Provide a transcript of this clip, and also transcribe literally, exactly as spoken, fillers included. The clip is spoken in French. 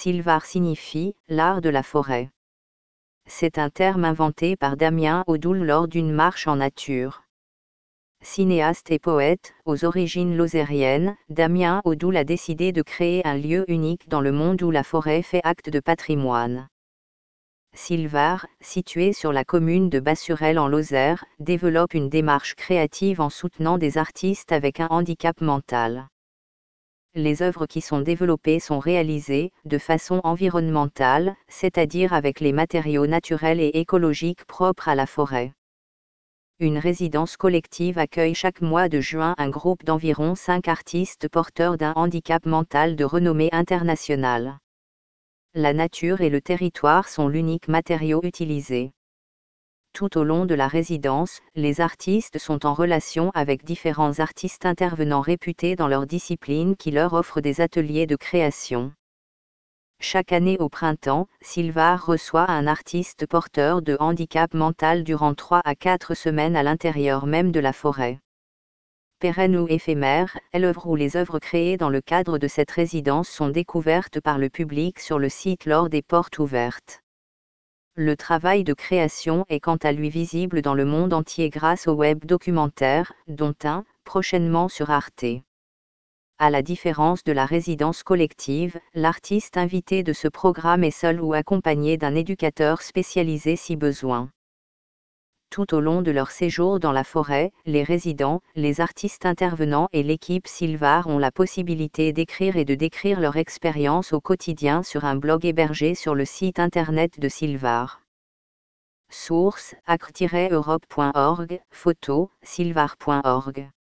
Sylvar signifie « l'art de la forêt ». C'est un terme inventé par Damien Odoul lors d'une marche en nature. Cinéaste et poète, aux origines lozériennes, Damien Odoul a décidé de créer un lieu unique dans le monde où la forêt fait acte de patrimoine. Sylvar, situé sur la commune de Bassurel en Lozère, développe une démarche créative en soutenant des artistes avec un handicap mental. Les œuvres qui sont développées sont réalisées de façon environnementale, c'est-à-dire avec les matériaux naturels et écologiques propres à la forêt. Une résidence collective accueille chaque mois de juin un groupe d'environ cinq artistes porteurs d'un handicap mental de renommée internationale. La nature et le territoire sont l'unique matériau utilisé. Tout au long de la résidence, les artistes sont en relation avec différents artistes intervenants réputés dans leur discipline qui leur offrent des ateliers de création. Chaque année au printemps, Sylvar reçoit un artiste porteur de handicap mental durant trois à quatre semaines à l'intérieur même de la forêt. Pérennes ou éphémères, l'œuvre ou les œuvres créées dans le cadre de cette résidence sont découvertes par le public sur le site lors des portes ouvertes. Le travail de création est quant à lui visible dans le monde entier grâce au web documentaire, dont un, prochainement sur Arte. À la différence de la résidence collective, l'artiste invité de ce programme est seul ou accompagné d'un éducateur spécialisé si besoin. Tout au long de leur séjour dans la forêt, les résidents, les artistes intervenants et l'équipe Sylvar ont la possibilité d'écrire et de décrire leur expérience au quotidien sur un blog hébergé sur le site internet de Sylvar. Source: acre tiret europe point org, photo: sylvar point org.